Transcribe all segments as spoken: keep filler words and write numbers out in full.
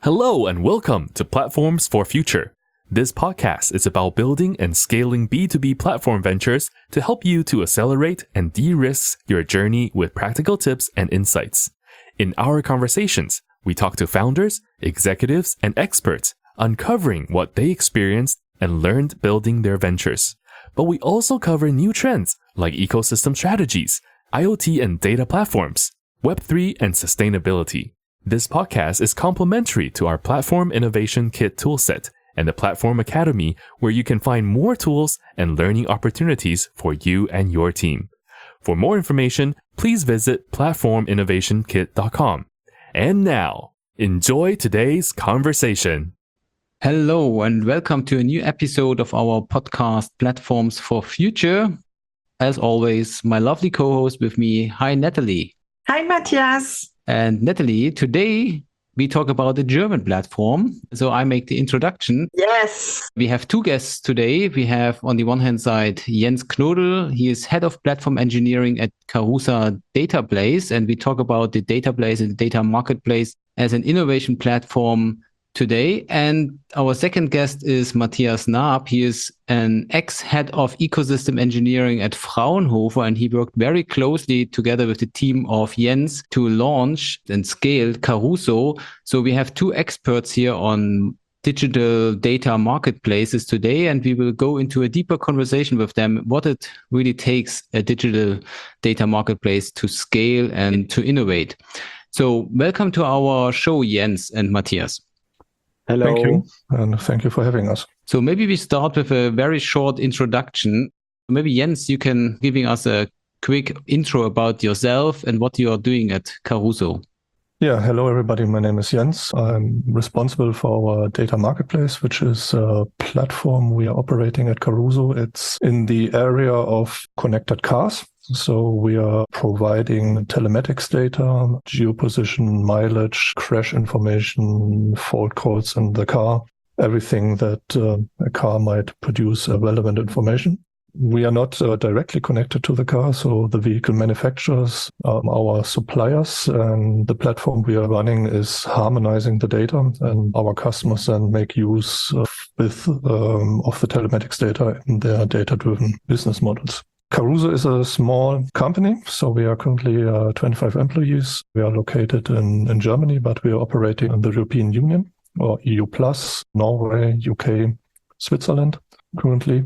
Hello and welcome to Platforms for Future. This podcast is about building and scaling B two B platform ventures to help you to accelerate and de-risk your journey with practical tips and insights. In our conversations, we talk to founders, executives, and experts, uncovering what they experienced and learned building their ventures. But we also cover new trends like ecosystem strategies, IoT and data platforms, Web three, and sustainability. This podcast is complementary to our Platform Innovation Kit toolset and the Platform Academy, where you can find more tools and learning opportunities for you and your team. For more information, please visit platform innovation kit dot com. And now, enjoy today's conversation. Hello and welcome to a new episode of our podcast Platforms for Future. As always, my lovely co-host with me. Hi, Natalie. Hi, Matthias. And Natalie, today we talk about the German platform. So I make the introduction. Yes. We have two guests today. We have on the one hand side Jens Knodel. He is head of platform engineering at Carusa Dataplace. And we talk about the Dataplace and the data marketplace as an innovation platform today. And our second guest is Matthias Naab. He is an ex-head of ecosystem engineering at Fraunhofer, and he worked very closely together with the team of Jens to launch and scale Caruso. So we have two experts here on digital data marketplaces today, and we will go into a deeper conversation with them, what it really takes a digital data marketplace to scale and to innovate. So welcome to our show, Jens and Matthias. Hello. Thank you, and thank you for having us. So maybe we start with a very short introduction. Maybe Jens, you can giving us a quick intro about yourself and what you are doing at Caruso. Yeah, hello everybody. My name is Jens. I'm responsible for our data marketplace, which is a platform we are operating at Caruso. It's in the area of connected cars. So we are providing telematics data, geoposition, mileage, crash information, fault codes in the car, everything that uh, a car might produce uh, relevant information. We are not uh, directly connected to the car, so the vehicle manufacturers are our suppliers, and the platform we are running is harmonizing the data, and our customers then make use of, with, um, of the telematics data in their data-driven business models. Caruso is a small company, so we are currently uh, twenty-five employees. We are located in, in Germany, but we are operating in the European Union, or E U plus, Norway, U K, Switzerland currently.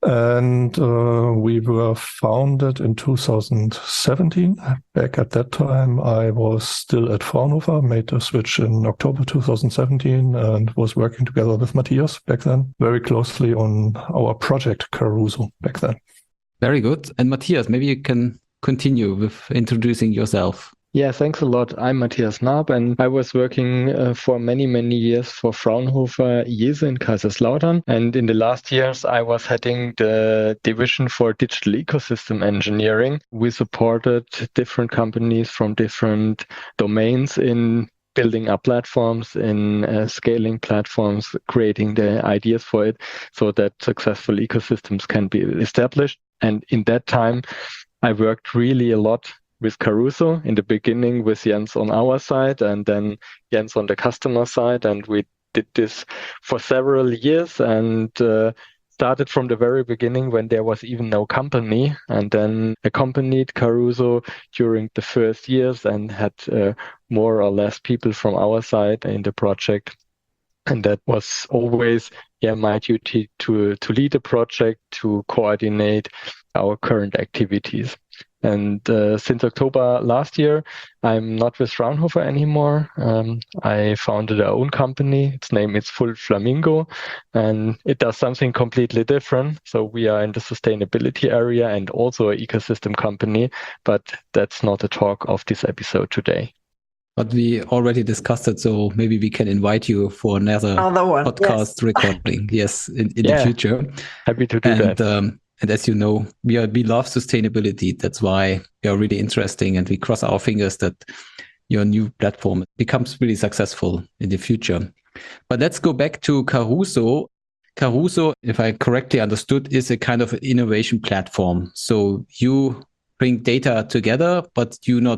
And uh, we were founded in two thousand seventeen. Back at that time, I was still at Fraunhofer, made the switch in October two thousand seventeen, and was working together with Matthias back then, very closely on our project Caruso back then. Very good. And Matthias, maybe you can continue with introducing yourself. Yeah, thanks a lot. I'm Matthias Naab, and I was working uh, for many, many years for Fraunhofer IESE in Kaiserslautern. And in the last years, I was heading the division for digital ecosystem engineering. We supported different companies from different domains in building up platforms, in uh, scaling platforms, creating the ideas for it so that successful ecosystems can be established. And in that time, I worked really a lot with Caruso, in the beginning with Jens on our side and then Jens on the customer side. And we did this for several years and uh, started from the very beginning when there was even no company, and then accompanied Caruso during the first years and had uh, more or less people from our side in the project. And that was always yeah, my duty to, to lead the project, to coordinate our current activities. And uh, since October last year, I'm not with Fraunhofer anymore. Um, I founded our own company. Its name is Full Flamingo, and it does something completely different. So we are in the sustainability area and also an ecosystem company, but that's not the talk of this episode today. But we already discussed it, so maybe we can invite you for another, another one, podcast yes. recording. Yes, in, in yeah, the future. Happy to do and, that. Um, and as you know, we are we love sustainability. That's why we are really interesting, and we cross our fingers that your new platform becomes really successful in the future. But let's go back to Caruso. Caruso, if I correctly understood, is a kind of innovation platform. So you bring data together, but you not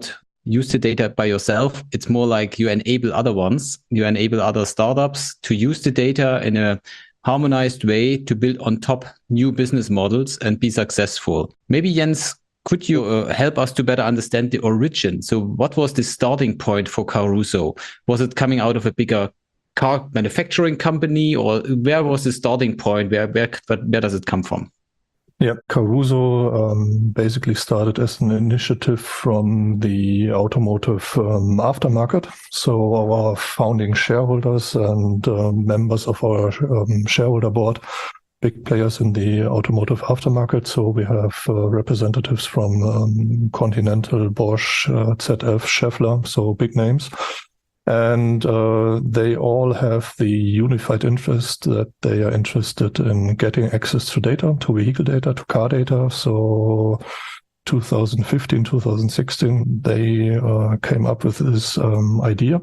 use the data by yourself. It's more like you enable other ones, you enable other startups to use the data in a harmonized way to build on top new business models and be successful. Maybe Jens, could you uh, help us to better understand the origin? So what was the starting point for Caruso? Was it coming out of a bigger car manufacturing company, or where was the starting point? Where where, where does it come from? Yeah, Caruso um, basically started as an initiative from the automotive um, aftermarket. So our founding shareholders and uh, members of our um, shareholder board, big players in the automotive aftermarket. So we have uh, representatives from um, Continental, Bosch, uh, Z F, Schaeffler, so big names. And uh, they all have the unified interest that they are interested in getting access to data, to vehicle data, to car data. So twenty fifteen, twenty sixteen, they uh, came up with this um, idea.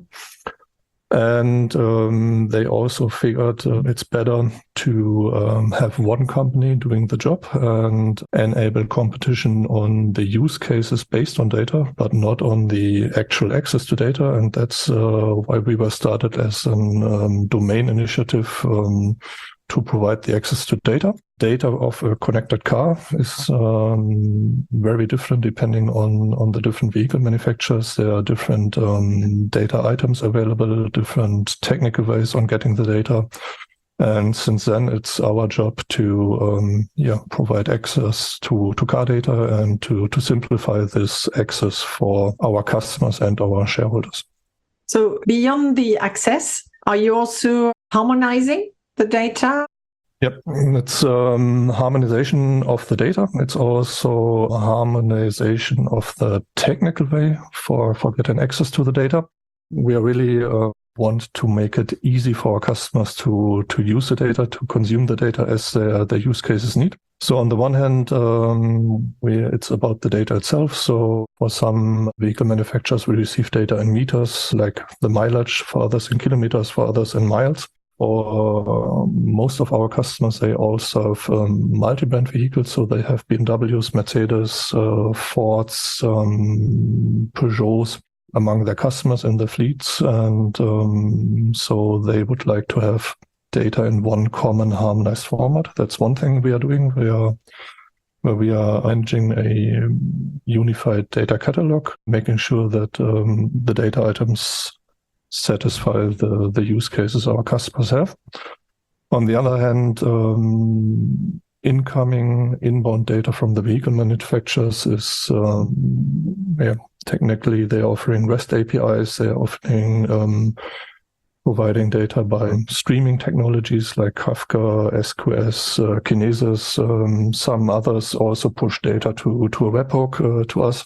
And um, they also figured uh, it's better to um, have one company doing the job and enable competition on the use cases based on data, but not on the actual access to data. And that's uh, why we were started as a um, domain initiative um, to provide the access to data. Data of a connected car is um, very different depending on, on the different vehicle manufacturers. There are different um, data items available, different technical ways on getting the data. And since then, it's our job to um, yeah provide access to, to car data and to, to simplify this access for our customers and our shareholders. So beyond the access, are you also harmonizing the data? Yep, it's um, harmonization of the data. It's also a harmonization of the technical way for, for getting access to the data. We are really uh, want to make it easy for our customers to, to use the data, to consume the data as their, their use cases need. So on the one hand, um, we, it's about the data itself. So for some vehicle manufacturers, we receive data in meters, like the mileage, for others in kilometers, for others in miles. For most of our customers, they all serve um, multi-brand vehicles, so they have B M Ws, Mercedes, uh, Fords, um, Peugeots among their customers in the fleets, and um, so they would like to have data in one common harmonized format. That's one thing we are doing. We are where we are managing a unified data catalog, making sure that um, the data items satisfy the, the use cases our customers have. On the other hand, um, incoming inbound data from the vehicle manufacturers is, um, yeah, technically they're offering REST A P Is, they're offering um, providing data by streaming technologies like Kafka, S Q S, uh, Kinesis. Um, some others also push data to, to a webhook uh, to us.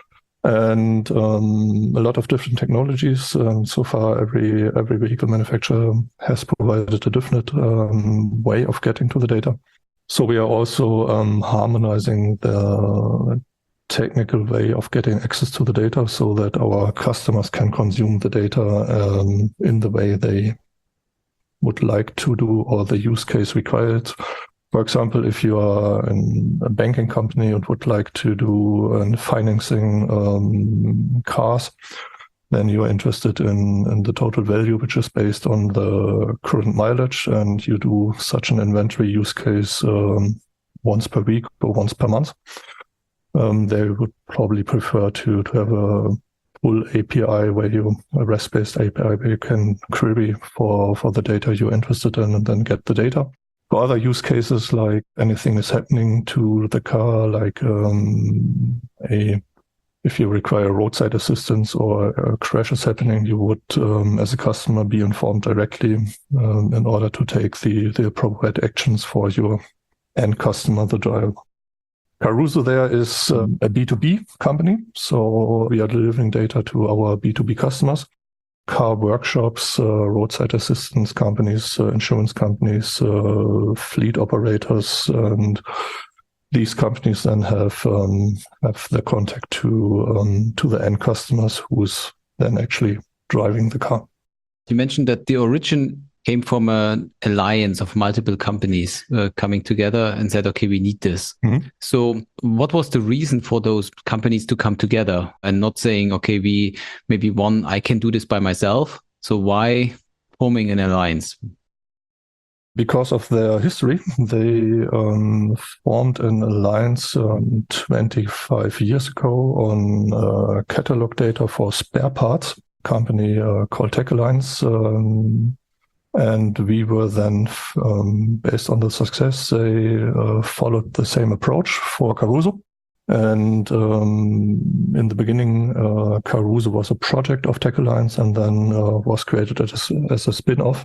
And um, a lot of different technologies. Um, so far, every every vehicle manufacturer has provided a different um, way of getting to the data. So we are also um, harmonizing the technical way of getting access to the data so that our customers can consume the data um, in the way they would like to do or the use case required. For example, if you are in a banking company and would like to do uh, financing um, cars, then you are interested in, in the total value, which is based on the current mileage, and you do such an inventory use case um, once per week or once per month. Um, they would probably prefer to, to have a full A P I where you, a REST-based A P I where you can query for, for the data you're interested in and then get the data. For other use cases, like anything is happening to the car, like um, a if you require roadside assistance or a crash is happening, you would, um, as a customer, be informed directly um, in order to take the, the appropriate actions for your end customer, the driver. Caruso there is um, a B two B company, so we are delivering data to our B two B customers. Car workshops, uh, roadside assistance companies, uh, insurance companies, uh, fleet operators, and these companies then have um, have the contact to um, to the end customers, who's then actually driving the car. You mentioned that the origin came from an alliance of multiple companies uh, coming together and said, okay, we need this. Mhm. So what was the reason for those companies to come together and not saying, okay, we maybe one, I can do this by myself. So why forming an alliance? Because of their history, they um, formed an alliance um, twenty-five years ago on uh, catalog data for spare parts, company uh, called Tech Alliance. Um, and we were then, um, based on the success, they uh, followed the same approach for Caruso. And um, in the beginning, uh, Caruso was a project of Tech Alliance and then uh, was created as, as a spin-off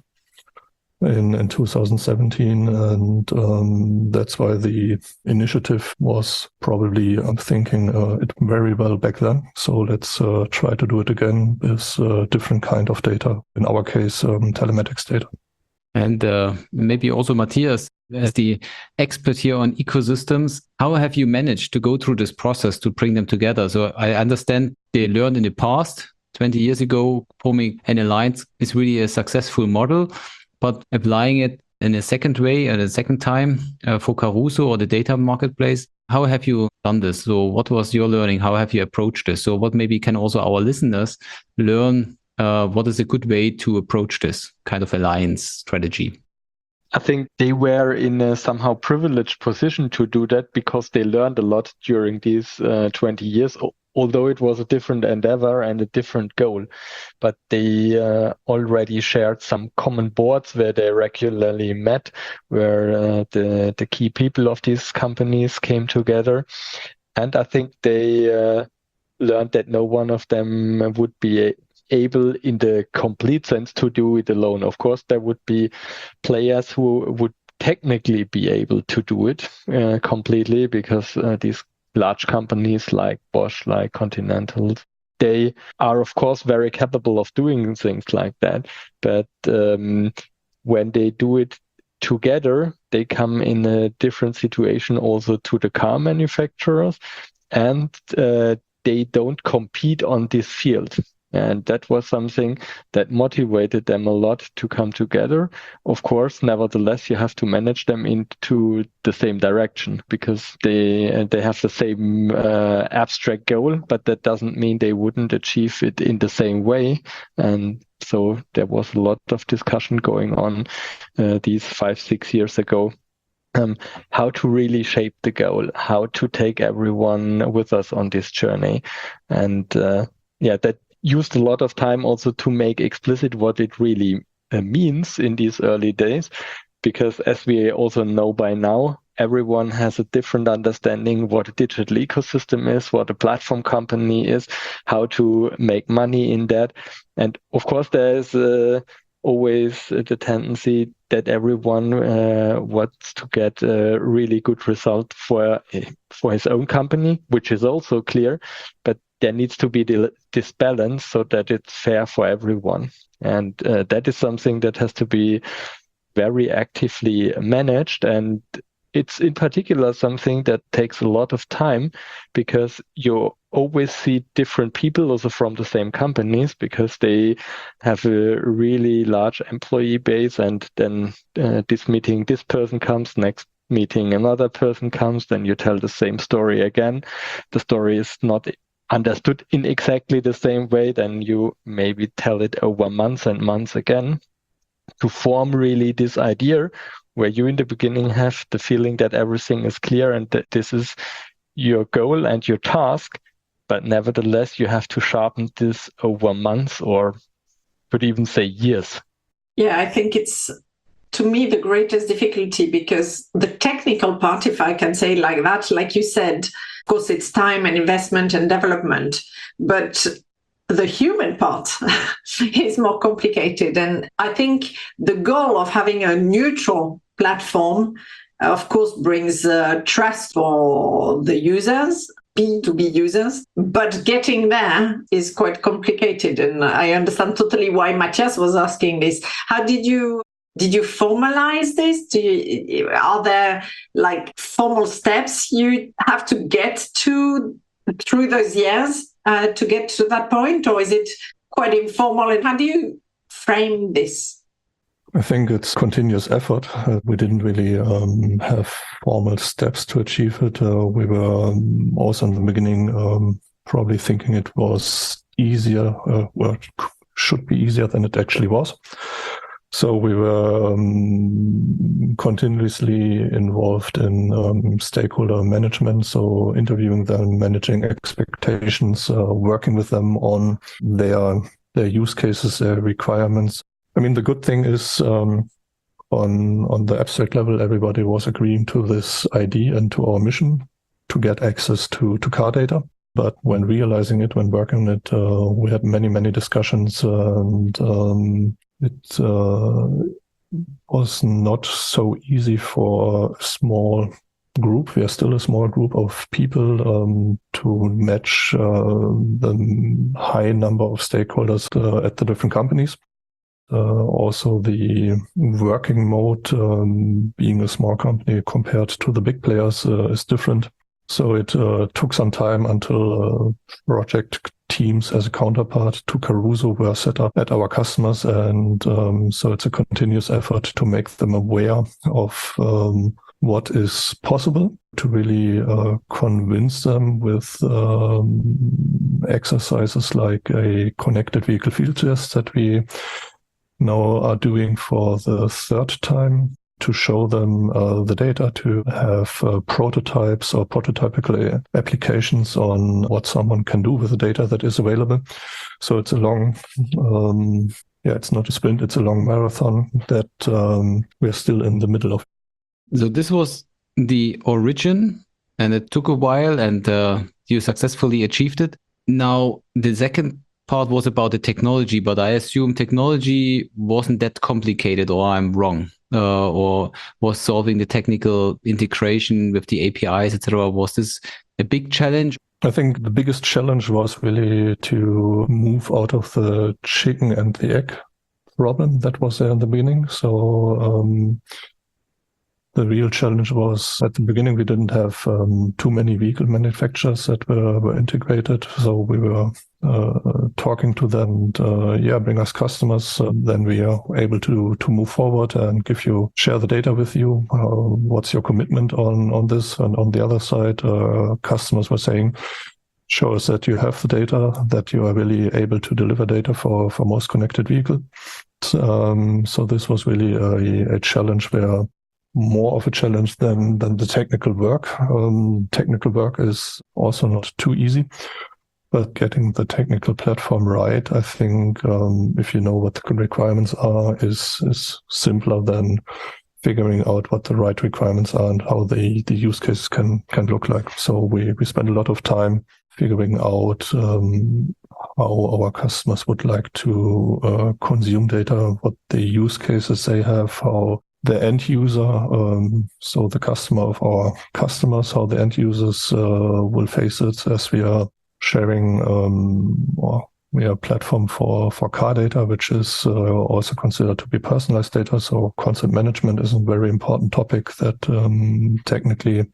in, in two thousand seventeen. And um, that's why the initiative was probably, I'm thinking, uh, it very well back then. So let's uh, try to do it again with uh, different kind of data. In our case, um, telematics data. And uh, maybe also Matthias, as the expert here on ecosystems, how have you managed to go through this process to bring them together? So I understand they learned in the past, twenty years ago, forming an alliance is really a successful model, but applying it in a second way and a second time uh, for Caruso or the data marketplace, how have you done this? So what was your learning? How have you approached this? So what maybe can also our listeners learn? Uh, what is a good way to approach this kind of alliance strategy? I think they were in a somehow privileged position to do that because they learned a lot during these uh, twenty years, although it was a different endeavor and a different goal. But they uh, already shared some common boards where they regularly met, where uh, the, the key people of these companies came together. And I think they uh, learned that no one of them would be a able in the complete sense to do it alone. Of course, there would be players who would technically be able to do it uh, completely because uh, these large companies like Bosch, like Continental, they are, of course, very capable of doing things like that. But um, when they do it together, they come in a different situation also to the car manufacturers, and uh, they don't compete on this field. And that was something that motivated them a lot to come together. Of course, nevertheless, you have to manage them into the same direction because they they have the same uh, abstract goal, but that doesn't mean they wouldn't achieve it in the same way. And so there was a lot of discussion going on uh, these five, six years ago. Um, how to really shape the goal, how to take everyone with us on this journey. And uh, yeah, that used a lot of time also to make explicit what it really uh, means in these early days, because as we also know by now, everyone has a different understanding what a digital ecosystem is, what a platform company is, how to make money in that. And of course, there is uh, always the tendency that everyone uh, wants to get a really good result for, for his own company, which is also clear, but there needs to be this balance so that it's fair for everyone. And uh, that is something that has to be very actively managed. And it's in particular something that takes a lot of time because you always see different people also from the same companies because they have a really large employee base. And then uh, this meeting, this person comes, next meeting, another person comes, then you tell the same story again. The story is not understood in exactly the same way, then you maybe tell it over months and months again to form really this idea where you in the beginning have the feeling that everything is clear and that this is your goal and your task, but nevertheless you have to sharpen this over months or could even say years. Yeah, I think it's, to me, the greatest difficulty because the technical part, if I can say like that, like you said, of course, it's time and investment and development, but the human part is more complicated. And I think the goal of having a neutral platform, of course, brings uh, trust for the users, B two B users, but getting there is quite complicated. And I understand totally why Matthias was asking this. How did you Did you formalize this? Do you, are there like formal steps you have to get to through those years uh, to get to that point? Or is it quite informal? And how do you frame this? I think it's continuous effort. Uh, we didn't really um, have formal steps to achieve it. Uh, we were um, also in the beginning um, probably thinking it was easier, uh, well, it should be easier than it actually was. So we were um, continuously involved in um, stakeholder management, so interviewing them, managing expectations, uh, working with them on their their use cases, their requirements. I mean, the good thing is um, on on the abstract level, everybody was agreeing to this idea and to our mission to get access to, to car data. But when realizing it, when working on it, uh, we had many, many discussions, and um, it uh, was not so easy for a small group. We are still a small group of people um, to match uh, the high number of stakeholders uh, at the different companies. Uh, also, the working mode, um, being a small company compared to the big players, uh, is different. So it uh, took some time until uh, project teams as a counterpart to Caruso were set up at our customers. And um, so it's a continuous effort to make them aware of um, what is possible, to really uh, convince them with um, exercises like a connected vehicle field test that we now are doing for the third time, to show them uh, the data, to have uh, prototypes or prototypical applications on what someone can do with the data that is available. So it's a long, um, yeah, it's not a sprint, it's a long marathon that um, we're still in the middle of. So this was the origin, and it took a while, and uh, you successfully achieved it. Now, the second part was about the technology, but I assume technology wasn't that complicated, or I'm wrong, uh, or was solving the technical integration with the A P Is, et cetera. Was this a big challenge? I think the biggest challenge was really to move out of the chicken and the egg problem that was there in the beginning. So um, the real challenge was at the beginning we didn't have um, too many vehicle manufacturers that were, were integrated. So we were uh, talking to them and uh, yeah, bring us customers. Uh, then we are able to to move forward and give you, share the data with you. Uh, what's your commitment on, on this? And on the other side, uh, customers were saying, show us that you have the data, that you are really able to deliver data for, for most connected vehicle. Um, so this was really a, a challenge where more of a challenge than, than the technical work. Um, technical work is also not too easy, but getting the technical platform right, I think um, if you know what the requirements are, is, is simpler than figuring out what the right requirements are and how the, the use cases can, can look like. So we, we spend a lot of time figuring out um, how our customers would like to uh, consume data, what the use cases they have, how the end user, um, so the customer of our customers, how the end users uh, will face it, as we are sharing um, or we are a platform for, for car data, which is uh, also considered to be personalized data. So content management is a very important topic that um, technically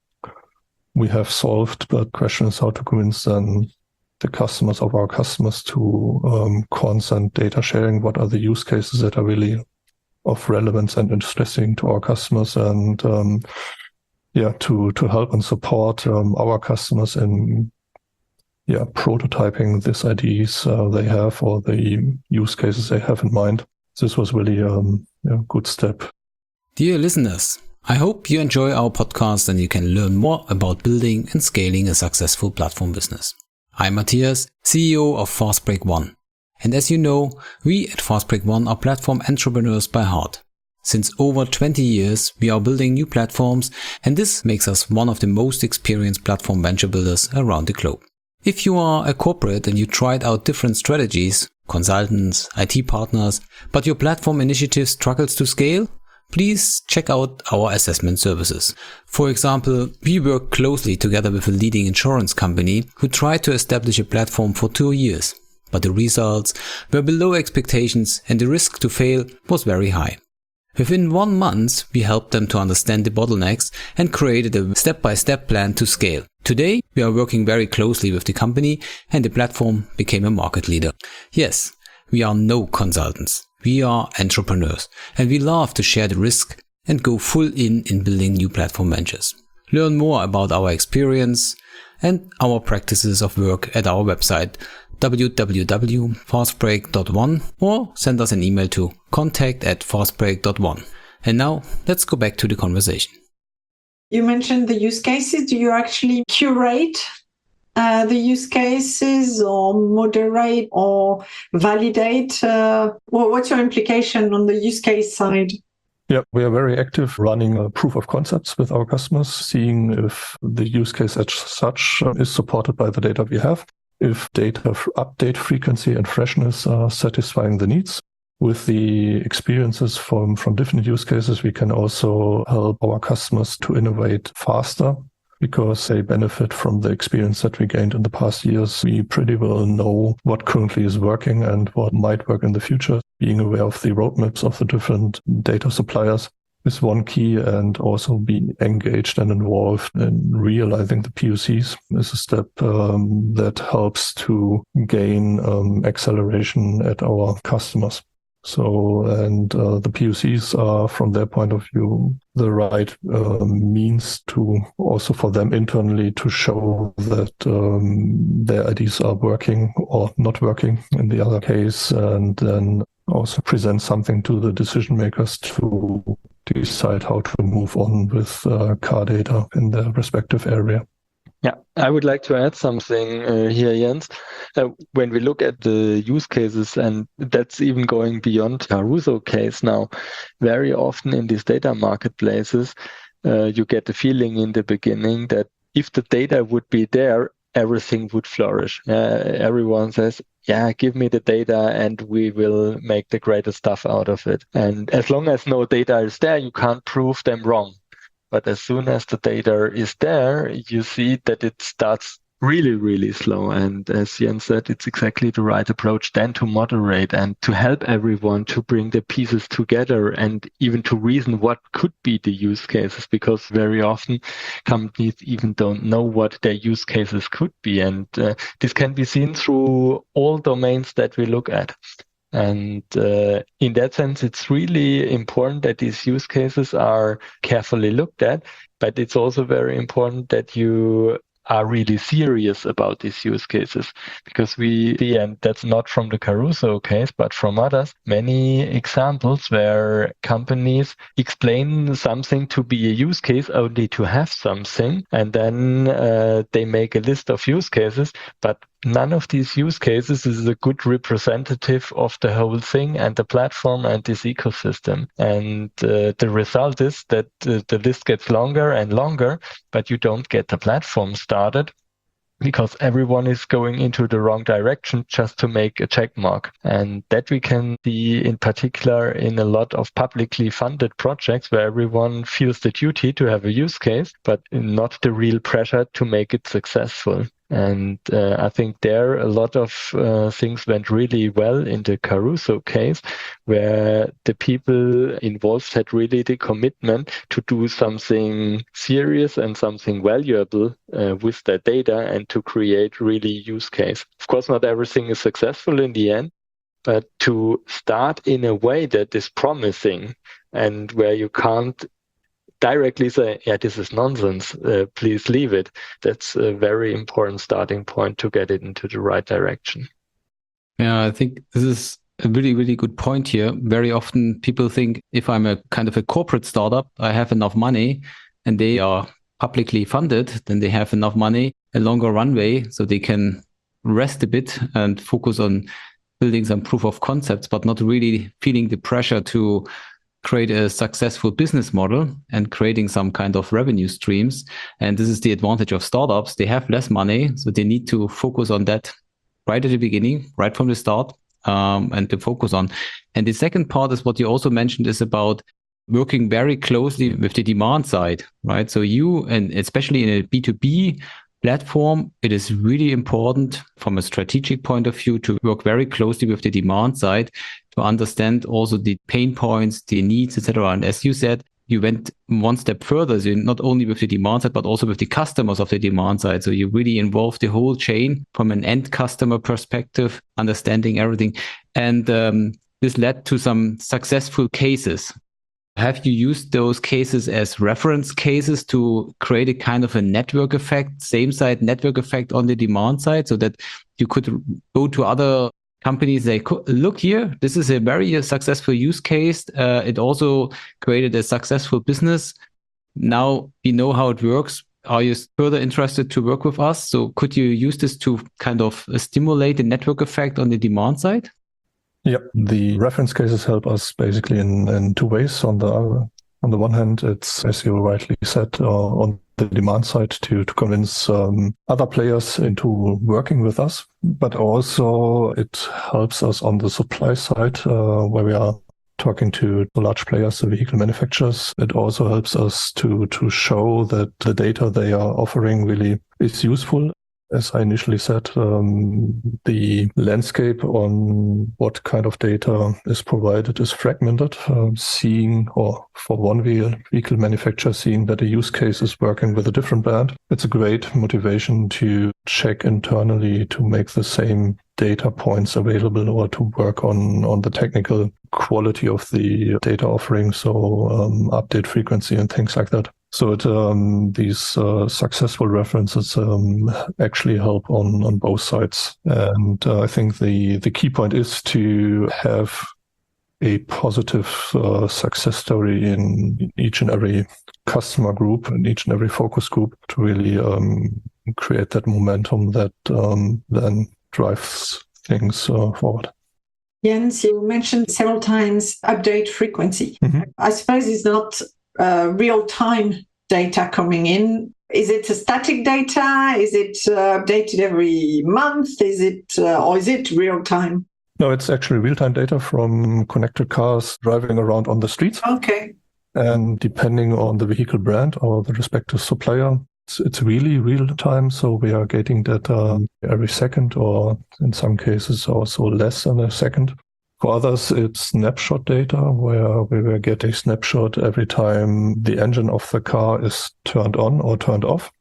we have solved, but the question is how to convince them, the customers of our customers, to um, consent data sharing. What are the use cases that are really of relevance and interesting to our customers, and um, yeah, to to help and support um, our customers in yeah prototyping these ideas uh, they have, or the use cases they have in mind. This was really um, a good step. Dear listeners, I hope you enjoy our podcast and you can learn more about building and scaling a successful platform business. I'm Matthias, C E O of Fastbreak One. And as you know, we at Fastbreak One are platform entrepreneurs by heart. Since over twenty years, we are building new platforms, and this makes us one of the most experienced platform venture builders around the globe. If you are a corporate and you tried out different strategies, consultants, I T partners, but your platform initiative struggles to scale, please check out our assessment services. For example, we work closely together with a leading insurance company who tried to establish a platform for two years. But the results were below expectations and the risk to fail was very high. Within one month, we helped them to understand the bottlenecks and created a step-by-step plan to scale. Today, we are working very closely with the company and the platform became a market leader. Yes, we are no consultants. We are entrepreneurs and we love to share the risk and go full in in building new platform ventures. Learn more about our experience and our practices of work at our website w w w dot fastbreak dot one or send us an email to contact at fastbreak dot one. And now let's go back to the conversation. You mentioned the use cases. Do you actually curate uh, the use cases or moderate or validate? Uh, well, what's your implication on the use case side? Yeah, we are very active running a proof of concepts with our customers, seeing if the use case as such is supported by the data we have, if data update frequency and freshness are satisfying the needs. With the experiences from, from different use cases, we can also help our customers to innovate faster because they benefit from the experience that we gained in the past years. We pretty well know what currently is working and what might work in the future. Being aware of the roadmaps of the different data suppliers is one key, and also being engaged and involved in realizing the P O Cs is a step um, that helps to gain um, acceleration at our customers. So, and uh, the P O Cs are, from their point of view, the right uh, means to also for them internally to show that um, their ideas are working or not working in the other case, and then also present something to the decision makers to decide how to move on with uh, car data in their respective area. Yeah, I would like to add something uh, here, Jens. Uh, when we look at the use cases, and that's even going beyond Caruso case now, very often in these data marketplaces, uh, you get the feeling in the beginning that if the data would be there, everything would flourish. Uh, everyone says, yeah, give me the data and we will make the greatest stuff out of it. And as long as no data is there, you can't prove them wrong. But as soon as the data is there, you see that it starts really, really slow. And as Jens said, it's exactly the right approach then to moderate and to help everyone to bring the pieces together and even to reason what could be the use cases, because very often companies even don't know what their use cases could be. And uh, this can be seen through all domains that we look at. And uh, in that sense, it's really important that these use cases are carefully looked at, but it's also very important that you are really serious about these use cases, because we see, and that's not from the Caruso case, but from others, many examples where companies explain something to be a use case only to have something, and then uh, they make a list of use cases, but none of these use cases is a good representative of the whole thing and the platform and this ecosystem. And uh, the result is that uh, the list gets longer and longer, but you don't get the platform started because everyone is going into the wrong direction just to make a check mark. And that we can see in particular in a lot of publicly funded projects where everyone feels the duty to have a use case, but not the real pressure to make it successful. And uh, I think there a lot of uh, things went really well in the Caruso case, where the people involved had really the commitment to do something serious and something valuable uh, with their data and to create really use case. Of course, not everything is successful in the end, but to start in a way that is promising and where you can't directly say, yeah, this is nonsense, uh, please leave it. That's a very important starting point to get it into the right direction. Yeah, I think this is a really, really good point here. Very often people think if I'm a kind of a corporate startup, I have enough money and they are publicly funded, then they have enough money, a longer runway, so they can rest a bit and focus on building some proof of concepts, but not really feeling the pressure to create a successful business model and creating some kind of revenue streams. And this is the advantage of startups. They have less money, so they need to focus on that right at the beginning, right from the start, um, and to focus on. And the second part is what you also mentioned is about working very closely with the demand side, right? So you, and especially in a B two B platform, it is really important from a strategic point of view to work very closely with the demand side to understand also the pain points, the needs, et cetera. And as you said, you went one step further, so not only with the demand side, but also with the customers of the demand side. So you really involve the whole chain from an end customer perspective, understanding everything. And um, this led to some successful cases. Have you used those cases as reference cases to create a kind of a network effect, same side network effect on the demand side, so that you could go to other companies, say, look here, this is a very successful use case. Uh, it also created a successful business. Now we know how it works. Are you further interested to work with us? So could you use this to kind of stimulate the network effect on the demand side? Yep. The reference cases help us basically in, in two ways. On the on the one hand, it's, as you rightly said, uh, on the demand side to, to convince um, other players into working with us, but also it helps us on the supply side uh, where we are talking to large players, the vehicle manufacturers. It also helps us to to show that the data they are offering really is useful. As I initially said, um, the landscape on what kind of data is provided is fragmented. Uh, seeing, or for one vehicle manufacturer, seeing that a use case is working with a different brand, it's a great motivation to check internally to make the same data points available or to work on, on the technical quality of the data offering, so um, update frequency and things like that. So it, um, these uh, successful references um, actually help on, on both sides. And uh, I think the, the key point is to have a positive uh, success story in each and every customer group and each and every focus group to really um, create that momentum that um, then drives things uh, forward. Jens, you mentioned several times update frequency. Mm-hmm. I suppose it's not uh, real-time data coming in. Is it a static data? Is it uh, updated every month? Is it, uh, or is it real-time? No, it's actually real-time data from connected cars driving around on the streets. Okay. And depending on the vehicle brand or the respective supplier, it's, it's really real-time. So we are getting data every second, or in some cases also less than a second. For others, it's snapshot data, where we will get a snapshot every time the engine of the car is turned on or turned off.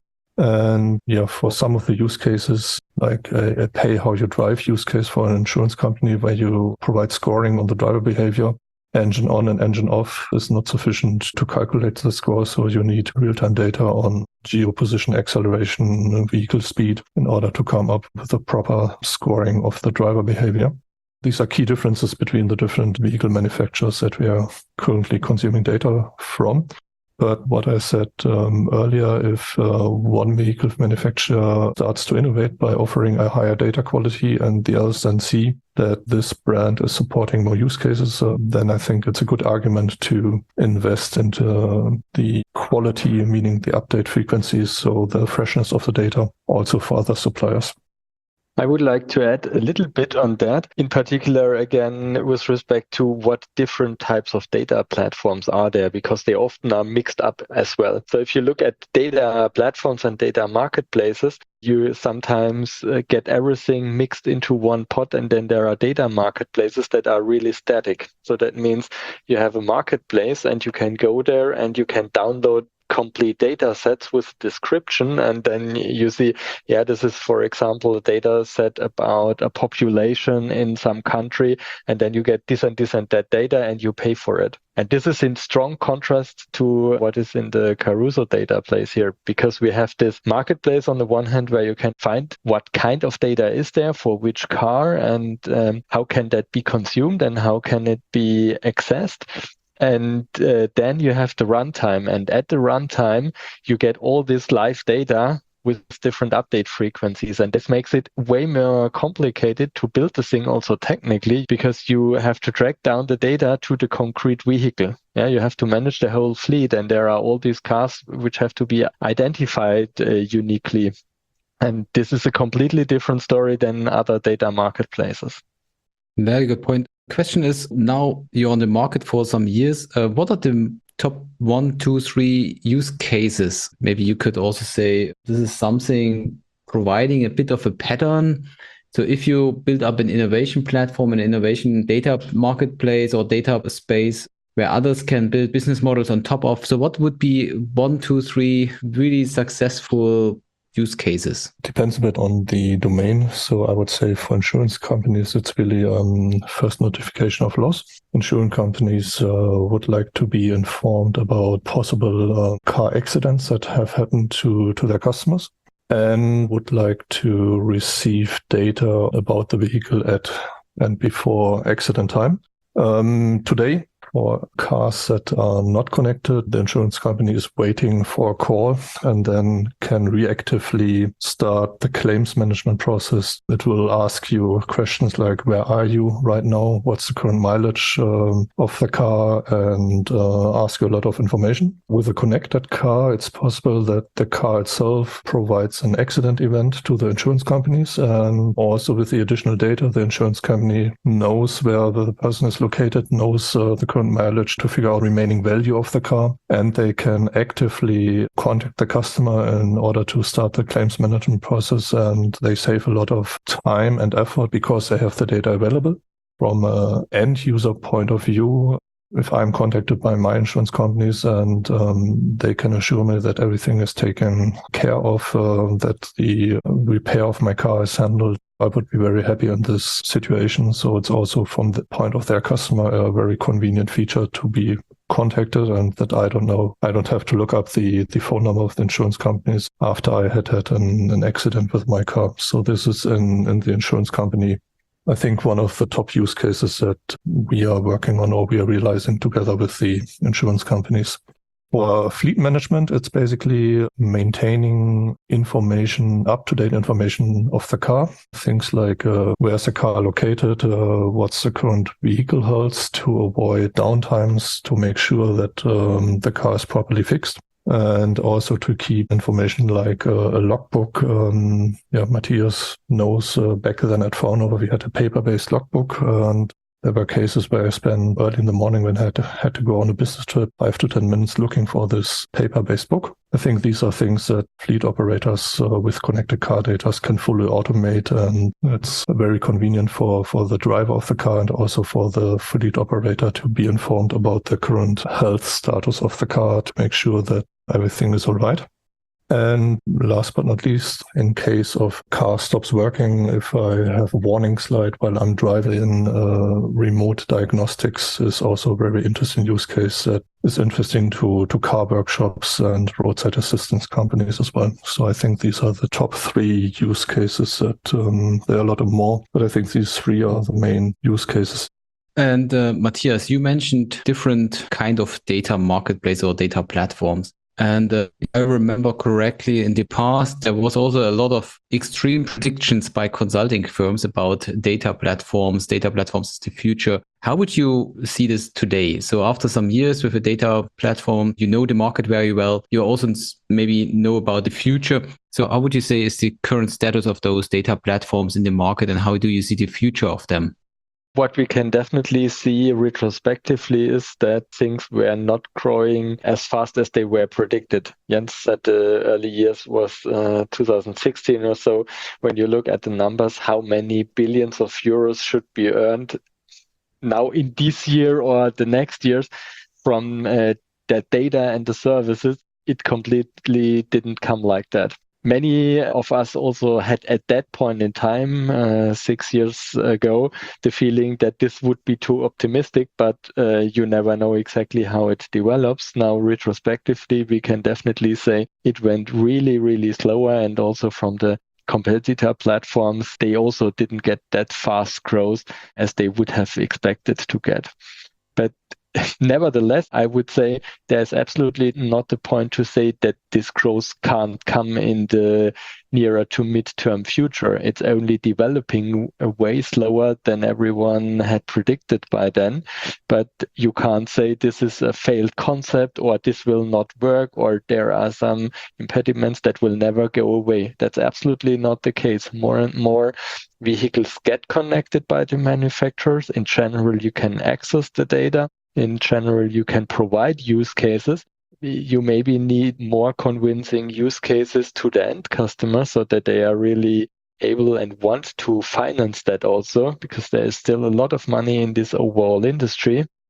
And yeah, for some of the use cases, like a, a pay how you drive use case for an insurance company where you provide scoring on the driver behavior, engine on and engine off is not sufficient to calculate the score. So you need real-time data on geoposition, acceleration, vehicle speed in order to come up with a proper scoring of the driver behavior. These are key differences between the different vehicle manufacturers that we are currently consuming data from. But what I said um, earlier, if uh, one vehicle manufacturer starts to innovate by offering a higher data quality and the others then see that this brand is supporting more use cases, uh, then I think it's a good argument to invest into uh, the quality, meaning the update frequencies, so the freshness of the data, also for other suppliers. I would like to add a little bit on that, in particular, again, with respect to what different types of data platforms are there, because they often are mixed up as well. So if you look at data platforms and data marketplaces, you sometimes uh, get everything mixed into one pot, and then there are data marketplaces that are really static. So that means you have a marketplace and you can go there and you can download complete data sets with description, and then you see, yeah, this is, for example, a data set about a population in some country, and then you get this and this and that data and you pay for it. And this is in strong contrast to what is in the Caruso data place here, because we have this marketplace on the one hand where you can find what kind of data is there for which car, and um, how can that be consumed and how can it be accessed. And uh, then you have the runtime, and at the runtime, you get all this live data with different update frequencies. And this makes it way more complicated to build the thing also technically, because you have to track down the data to the concrete vehicle. Yeah, you have to manage the whole fleet, and there are all these cars which have to be identified uh, uniquely. And this is a completely different story than other data marketplaces. Very good point. Question is, now you're on the market for some years. Uh, what are the top one, two, three use cases? Maybe you could also say this is something providing a bit of a pattern. So if you build up an innovation platform, an innovation data marketplace or data space where others can build business models on top of, so what would be one, two, three really successful use cases? Depends a bit on the domain. So I would say for insurance companies, it's really um, first notification of loss. Insurance companies uh, would like to be informed about possible uh, car accidents that have happened to, to their customers, and would like to receive data about the vehicle at and before accident time. Um, today, for cars that are not connected, the insurance company is waiting for a call and then can reactively start the claims management process. It will ask you questions like, where are you right now? What's the current mileage um, of the car? And uh, ask you a lot of information. With a connected car, it's possible that the car itself provides an accident event to the insurance companies. And also with the additional data, the insurance company knows where the person is located, knows uh, the current mileage to figure out remaining value of the car, and they can actively contact the customer in order to start the claims management process, and they save a lot of time and effort because they have the data available. From an end user point of view, if I'm contacted by my insurance companies and um, they can assure me that everything is taken care of, uh, that the repair of my car is handled, I would be very happy in this situation. So it's also from the point of their customer a very convenient feature to be contacted, and that I don't know, I don't have to look up the, the phone number of the insurance companies after I had had an, an accident with my car. So this is in, in the insurance company, I think, one of the top use cases that we are working on or we are realizing together with the insurance companies. For fleet management, it's basically maintaining information, up-to-date information of the car. Things like uh, where's the car located, uh, what's the current vehicle health, to avoid downtimes, to make sure that um, the car is properly fixed. And also to keep information like uh, a logbook. Um, yeah, Matthias knows uh, back then at Fraunhofer we had a paper-based logbook, and there were cases where I spent early in the morning when I had to, had to go on a business trip, five to ten minutes looking for this paper-based book. I think these are things that fleet operators uh, with connected car data can fully automate, and it's very convenient for, for the driver of the car and also for the fleet operator to be informed about the current health status of the car to make sure that everything is all right. And last but not least, in case of car stops working, if I have a warning slide while I'm driving, uh, remote diagnostics is also a very interesting use case that is interesting to, to car workshops and roadside assistance companies as well. So I think these are the top three use cases that um, there are a lot of more, but I think these three are the main use cases. And uh, Matthias, you mentioned different kind of data marketplace or data platforms. And uh, if I remember correctly, in the past, there was also a lot of extreme predictions by consulting firms about data platforms, data platforms is the future. How would you see this today? So after some years with a data platform, you know the market very well. You also maybe know about the future. So how would you say is the current status of those data platforms in the market, and how do you see the future of them? What we can definitely see retrospectively is that things were not growing as fast as they were predicted. Jens said the early years was uh, two thousand sixteen or so. When you look at the numbers, how many billions of euros should be earned now in this year or the next years from uh, that data and the services, it completely didn't come like that. Many of us also had at that point in time, uh, six years ago, the feeling that this would be too optimistic, but uh, you never know exactly how it develops. Now, retrospectively, we can definitely say it went really, really slower, and also from the competitor platforms, they also didn't get that fast growth as they would have expected to get. But nevertheless, I would say there's absolutely not the point to say that this growth can't come in the nearer to mid-term future. It's only developing way slower than everyone had predicted by then. But you can't say this is a failed concept or this will not work or there are some impediments that will never go away. That's absolutely not the case. More and more vehicles get connected by the manufacturers. In general, you can access the data. In general, you can provide use cases. You maybe need more convincing use cases to the end customer so that they are really able and want to finance that also, because there is still a lot of money in this overall industry.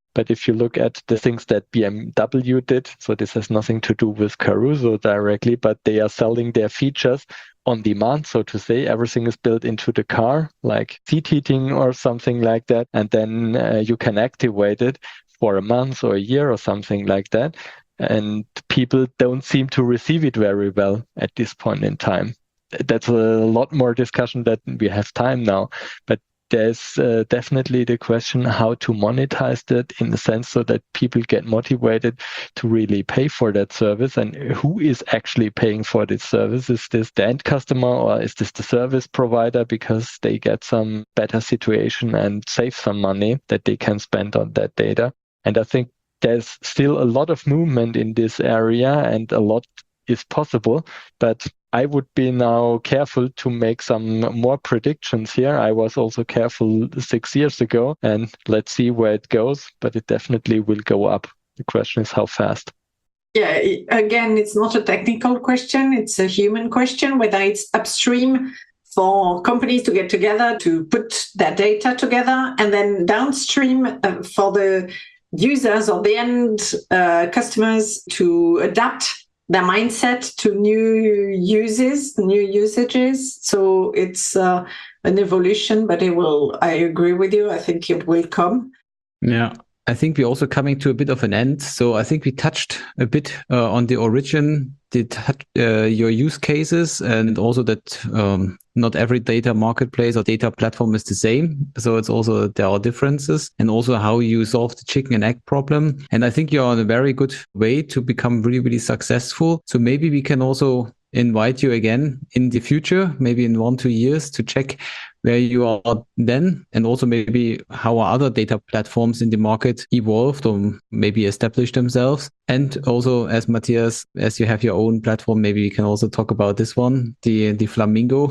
But if you look at the things that B M W did, so this has nothing to do with Caruso directly, but they are selling their features on demand, so to say. Everything is built into the car, like seat heating or something like that. And then uh, you can activate it for a month or a year or something like that. And people don't seem to receive it very well at this point in time. That's a lot more discussion that we have time now. But there's uh, definitely the question how to monetize that in the sense so that people get motivated to really pay for that service. And who is actually paying for this service? Is this the end customer or is this the service provider because they get some better situation and save some money that they can spend on that data? And I think there's still a lot of movement in this area and a lot is possible, but I would be now careful to make some more predictions here. I was also careful six years ago, and let's see where it goes, but it definitely will go up. The question is how fast. Yeah, again, it's not a technical question. It's a human question, whether it's upstream for companies to get together to put their data together, and then downstream uh, for the users or the end uh, customers to adapt their mindset to new uses, new usages. So it's uh, an evolution, but it will, I agree with you. I think it will come. Yeah. I think we're also coming to a bit of an end. So I think we touched a bit uh, on the origin, did uh, your use cases, and also that um, not every data marketplace or data platform is the same. So it's also, there are differences, and also how you solve the chicken and egg problem. And I think you're on a very good way to become really, really successful. So maybe we can also invite you again in the future, maybe in one, two years, to check where you are then, and also maybe how are other data platforms in the market evolved or maybe established themselves. And also, as Matthias, as you have your own platform, maybe we can also talk about this one, the, the Flamingo.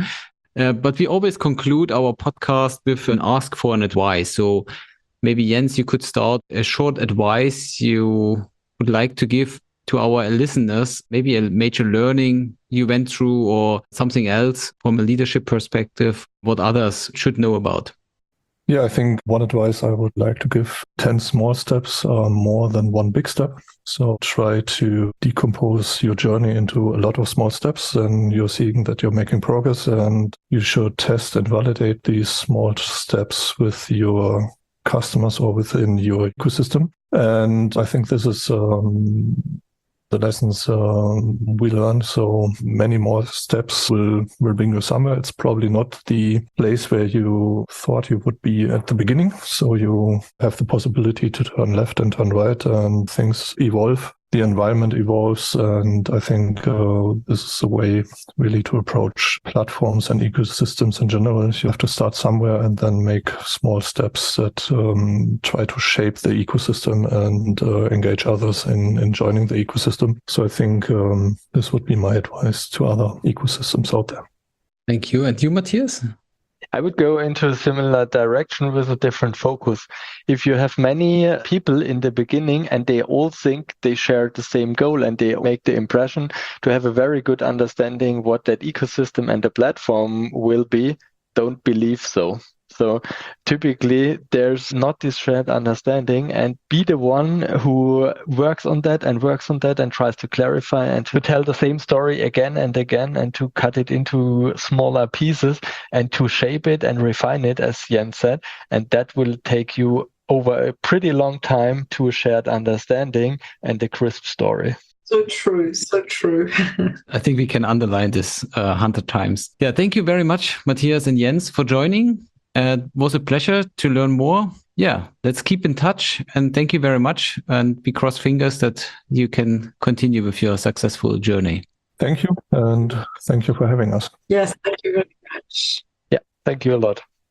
uh, but we always conclude our podcast with an ask for an advice. So maybe Jens, you could start a short advice you would like to give to our listeners, maybe a major learning you went through or something else from a leadership perspective, what others should know about. Yeah, I think one advice I would like to give, ten small steps are more than one big step. So try to decompose your journey into a lot of small steps, and you're seeing that you're making progress, and you should test and validate these small steps with your customers or within your ecosystem. And I think this is um, the lessons uh, we learned. So many more steps will, will bring you somewhere. It's probably not the place where you thought you would be at the beginning. So you have the possibility to turn left and turn right, and things evolve. The environment evolves, and I think uh, this is a way really to approach platforms and ecosystems in general. You have to start somewhere and then make small steps that um, try to shape the ecosystem and uh, engage others in, in joining the ecosystem. So I think um, this would be my advice to other ecosystems out there. Thank you. And you, Matthias? I would go into a similar direction with a different focus. If you have many people in the beginning and they all think they share the same goal and they make the impression to have a very good understanding what that ecosystem and the platform will be, don't believe so. So typically there's not this shared understanding, and be the one who works on that and works on that and tries to clarify and to tell the same story again and again and to cut it into smaller pieces and to shape it and refine it, as Jens said. And that will take you over a pretty long time to a shared understanding and a crisp story. So true, so true. I think we can underline this a uh, hundred times. Yeah, thank you very much, Matthias and Jens, for joining. Uh, it was a pleasure to learn more. Yeah, let's keep in touch, and thank you very much. And we cross fingers that you can continue with your successful journey. Thank you, and thank you for having us. Yes, thank you very much. Yeah, thank you a lot.